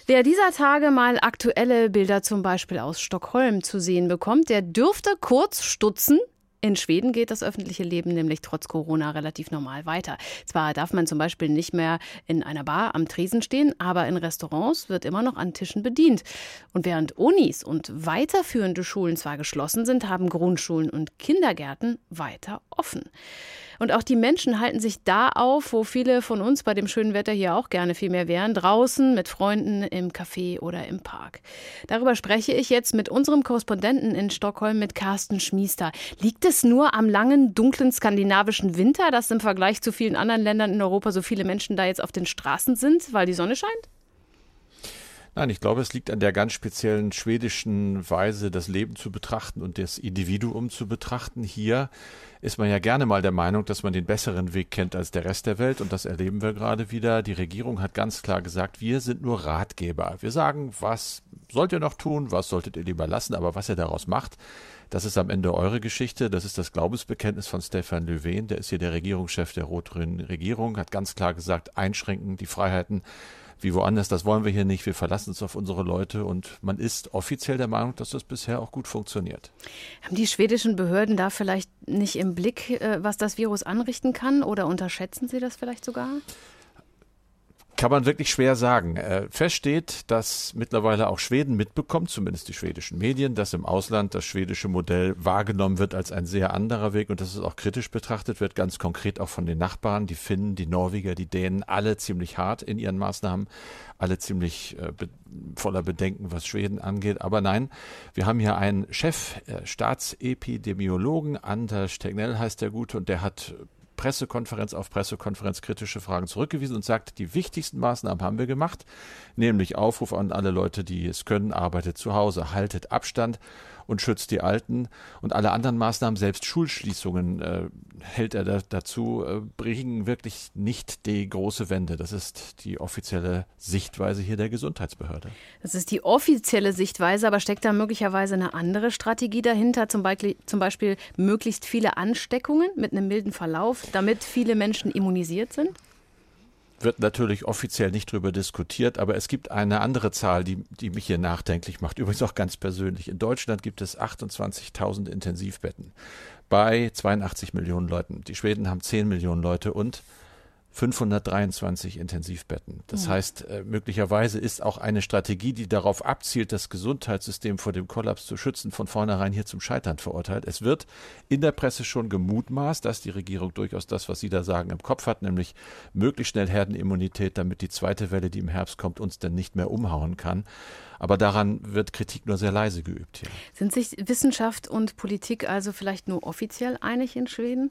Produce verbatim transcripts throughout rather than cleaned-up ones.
Wer dieser Tage mal aktuelle Bilder zum Beispiel aus Stockholm zu sehen bekommt, der dürfte kurz stutzen. In Schweden geht das öffentliche Leben nämlich trotz Corona relativ normal weiter. Zwar darf man zum Beispiel nicht mehr in einer Bar am Tresen stehen, aber in Restaurants wird immer noch an Tischen bedient. Und während Unis und weiterführende Schulen zwar geschlossen sind, haben Grundschulen und Kindergärten weiter offen. Und auch die Menschen halten sich da auf, wo viele von uns bei dem schönen Wetter hier auch gerne viel mehr wären, draußen mit Freunden im Café oder im Park. Darüber spreche ich jetzt mit unserem Korrespondenten in Stockholm, mit Carsten Schmiester. Liegt es nur am langen, dunklen skandinavischen Winter, dass im Vergleich zu vielen anderen Ländern in Europa so viele Menschen da jetzt auf den Straßen sind, weil die Sonne scheint? Nein, ich glaube, es liegt an der ganz speziellen schwedischen Weise, das Leben zu betrachten und das Individuum zu betrachten. Hier ist man ja gerne mal der Meinung, dass man den besseren Weg kennt als der Rest der Welt. Und das erleben wir gerade wieder. Die Regierung hat ganz klar gesagt, wir sind nur Ratgeber. Wir sagen, was sollt ihr noch tun, was solltet ihr lieber lassen, aber was ihr daraus macht, das ist am Ende eure Geschichte. Das ist das Glaubensbekenntnis von Stefan Löfven. Der ist hier der Regierungschef der rot-grünen Regierung, hat ganz klar gesagt, einschränken die Freiheiten wie woanders, das wollen wir hier nicht. Wir verlassen uns auf unsere Leute und man ist offiziell der Meinung, dass das bisher auch gut funktioniert. Haben die schwedischen Behörden da vielleicht nicht im Blick, was das Virus anrichten kann, oder unterschätzen sie das vielleicht sogar? Kann man wirklich schwer sagen. Äh, fest steht, dass mittlerweile auch Schweden mitbekommt, zumindest die schwedischen Medien, dass im Ausland das schwedische Modell wahrgenommen wird als ein sehr anderer Weg und dass es auch kritisch betrachtet wird, ganz konkret auch von den Nachbarn, die Finnen, die Norweger, die Dänen, alle ziemlich hart in ihren Maßnahmen, alle ziemlich äh, be- voller Bedenken, was Schweden angeht. Aber nein, wir haben hier einen Chef, äh, Staatsepidemiologen, Anders Tegnell heißt der Gute, und der hat Pressekonferenz auf Pressekonferenz kritische Fragen zurückgewiesen und sagt, die wichtigsten Maßnahmen haben wir gemacht, nämlich Aufruf an alle Leute, die es können, arbeitet zu Hause, haltet Abstand und schützt die Alten, und alle anderen Maßnahmen, selbst Schulschließungen, äh, hält er da, dazu, äh, bringen wirklich nicht die große Wende. Das ist die offizielle Sichtweise hier der Gesundheitsbehörde. Das ist die offizielle Sichtweise, aber steckt da möglicherweise eine andere Strategie dahinter, zum Beispiel, zum Beispiel möglichst viele Ansteckungen mit einem milden Verlauf, damit viele Menschen immunisiert sind? Wird natürlich offiziell nicht drüber diskutiert, aber es gibt eine andere Zahl, die, die mich hier nachdenklich macht, übrigens auch ganz persönlich. In Deutschland gibt es achtundzwanzigtausend Intensivbetten bei zweiundachtzig Millionen Leuten. Die Schweden haben zehn Millionen Leute und fünfhundertdreiundzwanzig Intensivbetten. Das ja. heißt, äh, möglicherweise ist auch eine Strategie, die darauf abzielt, das Gesundheitssystem vor dem Kollaps zu schützen, von vornherein hier zum Scheitern verurteilt. Es wird in der Presse schon gemutmaßt, dass die Regierung durchaus das, was Sie da sagen, im Kopf hat, nämlich möglichst schnell Herdenimmunität, damit die zweite Welle, die im Herbst kommt, uns dann nicht mehr umhauen kann. Aber daran wird Kritik nur sehr leise geübt hier. Sind sich Wissenschaft und Politik also vielleicht nur offiziell einig in Schweden?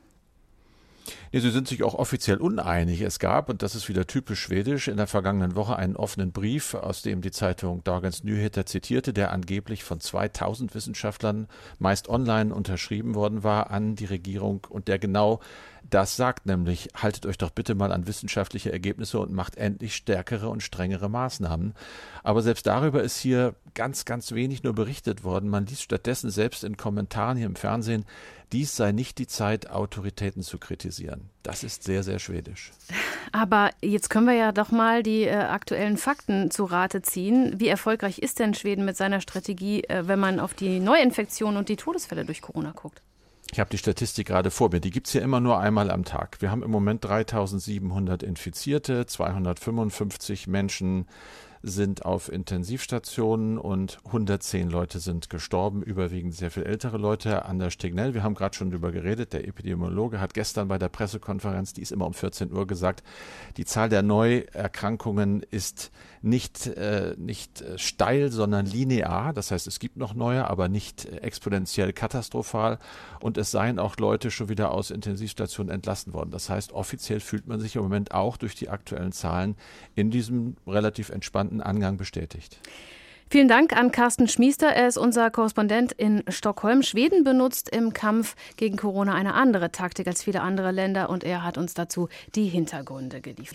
Nee, sie sind sich auch offiziell uneinig. Es gab, und das ist wieder typisch schwedisch, in der vergangenen Woche einen offenen Brief, aus dem die Zeitung Dagens Nyheter zitierte, der angeblich von zweitausend Wissenschaftlern, meist online, unterschrieben worden war an die Regierung und der genau das sagt, nämlich haltet euch doch bitte mal an wissenschaftliche Ergebnisse und macht endlich stärkere und strengere Maßnahmen. Aber selbst darüber ist hier ganz, ganz wenig nur berichtet worden. Man liest stattdessen selbst in Kommentaren hier im Fernsehen, dies sei nicht die Zeit, Autoritäten zu kritisieren. Das ist sehr, sehr schwedisch. Aber jetzt können wir ja doch mal die äh, aktuellen Fakten zu Rate ziehen. Wie erfolgreich ist denn Schweden mit seiner Strategie, äh, wenn man auf die Neuinfektionen und die Todesfälle durch Corona guckt? Ich habe die Statistik gerade vor mir. Die gibt es ja immer nur einmal am Tag. Wir haben im Moment dreitausendsiebenhundert Infizierte, zweihundertfünfundfünfzig Menschen sind auf Intensivstationen und hundertzehn Leute sind gestorben, überwiegend sehr viel ältere Leute. Anders Tegnell, wir haben gerade schon drüber geredet, der Epidemiologe hat gestern bei der Pressekonferenz, die ist immer um vierzehn Uhr, gesagt, die Zahl der Neuerkrankungen ist nicht, äh, nicht steil, sondern linear. Das heißt, es gibt noch neue, aber nicht exponentiell katastrophal. Und es seien auch Leute schon wieder aus Intensivstationen entlassen worden. Das heißt, offiziell fühlt man sich im Moment auch durch die aktuellen Zahlen in diesem relativ entspannten Angang bestätigt. Vielen Dank an Carsten Schmiester. Er ist unser Korrespondent in Stockholm. Schweden benutzt im Kampf gegen Corona eine andere Taktik als viele andere Länder und er hat uns dazu die Hintergründe geliefert.